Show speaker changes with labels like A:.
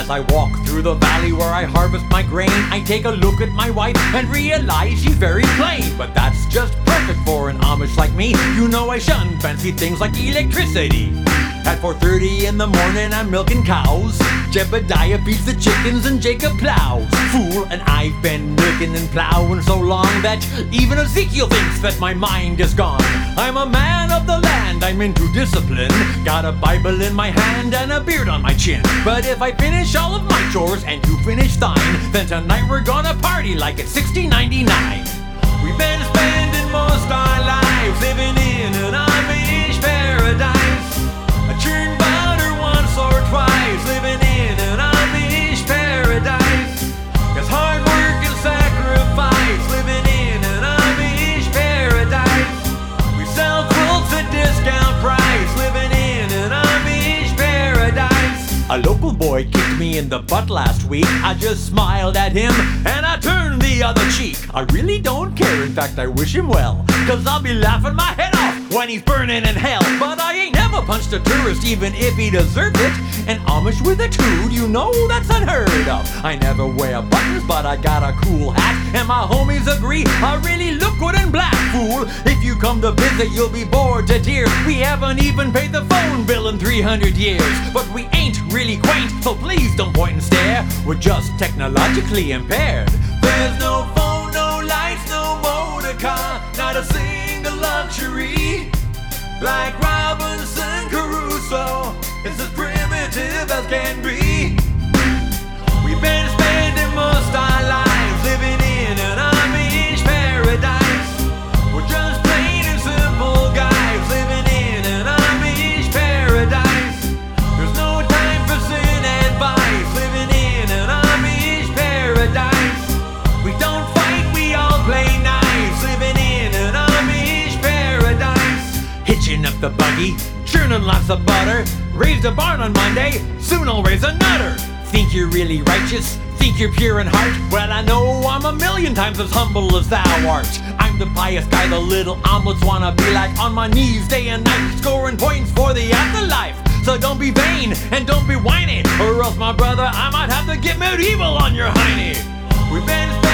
A: As I walk through the valley where I harvest my grain, I take a look at my wife and realize she's very plain. But that's just perfect for an Amish like me. You know I shun fancy things like electricity. At 4:30 in the morning I'm milking cows. Jebediah feeds the chickens and Jacob plows. Fool, and I've been milking and plowing so long that even Ezekiel thinks that my mind is gone. I'm a man of the land, I'm into discipline. Got a Bible in my hand and a beard on my chin. But if I finish all of my chores and you finish thine, then tonight we're gonna party like it's 6099. We've been spending most our lives living in an Amish paradise. I churn butter once or twice, living in an Amish paradise. 'Cause hard work and sacrifice, living in an Amish paradise. We sell quilts at discount price, living in an Amish paradise. A local boy kicked me in the butt last week. I just smiled at him and I turned the other cheek. I really don't care, in fact I wish him well, 'cause I'll be laughing my head off when he's burning in hell. But I ain't never punched a tourist even if he deserved it. An Amish with a tood, you know that's unheard of. I never wear buttons but I got a cool hat, and my homies agree I really look good in black. Fool, if you come to visit you'll be bored to tears. We haven't even paid the phone bill in 300 years. But we ain't really quaint, so please don't point and stare. We're just technologically impaired. There's no phone, no lights, no motor car, not a single luxury. Like Robinson Crusoe, it's as primitive as can be. We've been spending most our lives living in an Amish paradise. We're just plain and simple guys living in an Amish paradise. There's no time for sin advice, living in an Amish paradise. We don't fight, we all play nice, living in an Amish paradise. Hitching up the buggy, churning lots of butter. Raised a barn on Monday, soon I'll raise a nutter. Think you're really righteous? Think you're pure in heart? Well, I know I'm a million times as humble as thou art. I'm the pious guy the little omelets wanna be like, on my knees day and night, scoring points for the afterlife. So don't be vain and don't be whiny, or else, my brother, I might have to get medieval on your hiney. We've been